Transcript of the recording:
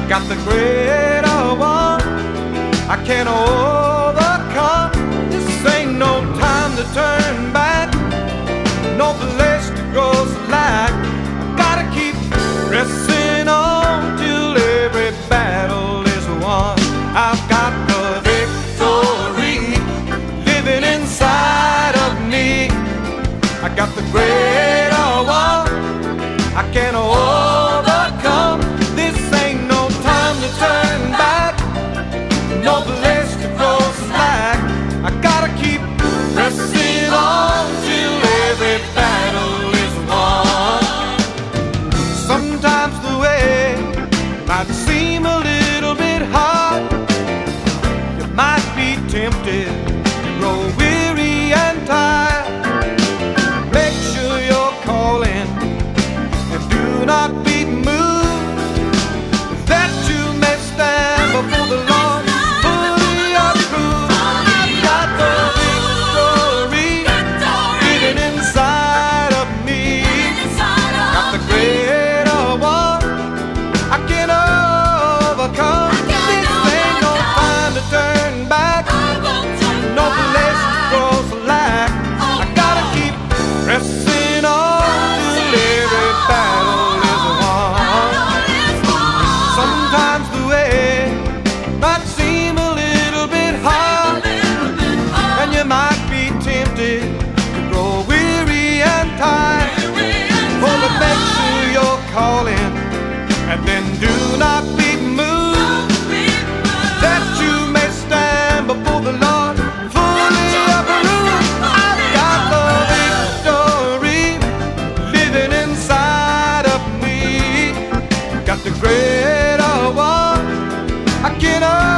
got the greater one I can't overcome. This ain't no time to turn back, no place to go slack. I gotta keep pressing on till every battle is won. I've got the victory living inside of me. I got the greater one I can't overcome. This ain't no time to turn back, no place to go slack. I gotta keep pressing on till every battle is won. Sometimes the way might seem a little bit hard. You might be tempted to grow weary and tired. Make sure you're calling and do not be moved, that you may stand before the Lord fully approved. I've got the victory living inside of me. Got the greater one I can't overcome. This ain't no time to turn back, no place to go slack. I gotta keep pressing on till every battle is won. Sometimes the way might seem a little bit hard, and you might be tempted to grow weary and tired. Oh, but make sure you're calling and then do not be moved, that you may stand before the Lord fully approved. I've got the victory living inside of me. Got the greater one I can't